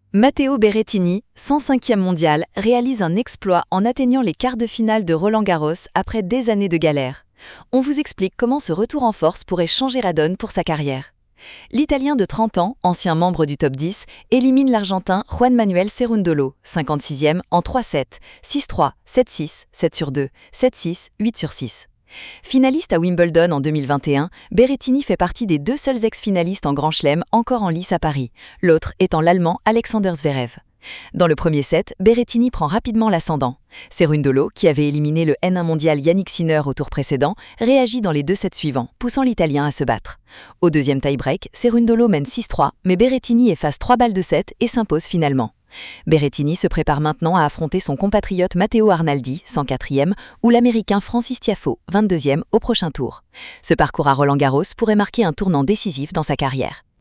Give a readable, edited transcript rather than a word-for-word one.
Matteo Berrettini, 105e mondial, réalise un exploit en atteignant les quarts de finale de Roland-Garros après des années de galère. On vous explique comment ce retour en force pourrait changer la donne pour sa carrière. L'Italien de 30 ans, ancien membre du top 10, élimine l'Argentin Juan Manuel Cerundolo, 56e, en 3-7, 6-3, 7-6, 7/2, 7-6, 8/6. Finaliste à Wimbledon en 2021, Berrettini fait partie des deux seuls ex-finalistes en Grand Chelem encore en lice à Paris, l'autre étant l'Allemand Alexander Zverev. Dans le premier set, Berrettini prend rapidement l'ascendant. Cerundolo, qui avait éliminé le N1 mondial Yannick Sinner au tour précédent, réagit dans les deux sets suivants, poussant l'Italien à se battre. Au deuxième tie-break, Cerundolo mène 6-3, mais Berrettini efface 3 balles de 7 et s'impose finalement. Berrettini se prépare maintenant à affronter son compatriote Matteo Arnaldi, 104e, ou l'Américain Francis Tiafoe, 22e, au prochain tour. Ce parcours à Roland-Garros pourrait marquer un tournant décisif dans sa carrière.